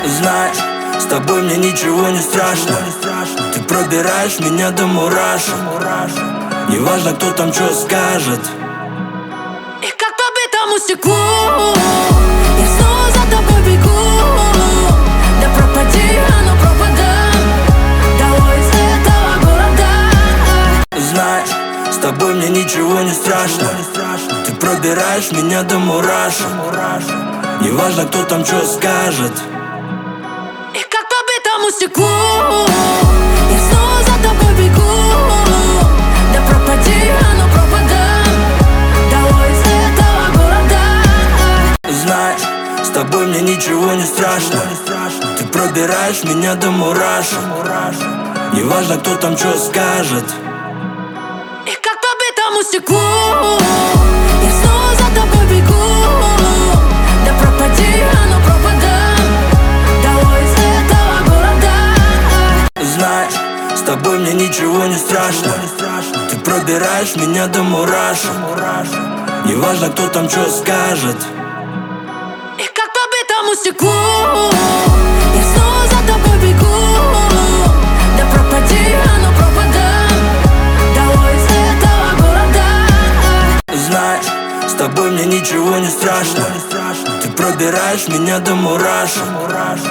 Знаешь, с тобой мне ничего не страшно. Ты пробираешь меня до мурашек. Неважно, кто там что скажет. И как по битому стеклу я снова за тобой бегу. Да пропади, оно пропадет. Долой из этого города. Знаешь, с тобой мне ничего не страшно. Ты пробираешь меня до мурашек. Неважно, кто там что скажет. И как по битому стеклу я снова за тобой бегу. Да пропади, оно пропадет. Долой из этого города. Знаешь, с тобой мне ничего не страшно. Ты пробираешь меня до мурашек. Неважно, кто там что скажет. И как по битому стеклу я снова за тобой бегу. Да пропади, оно пропадет. Долой из этого города. Знаешь, с тобой мне ничего не страшно. Ты пробираешь меня до мурашек. Неважно, кто там что скажет. И как по битому стеклу я снова за тобой бегу. Да пропади, оно пропадет. Долой из этого города. Знаешь, с тобой мне ничего не страшно. Ты пробираешь меня до мурашек.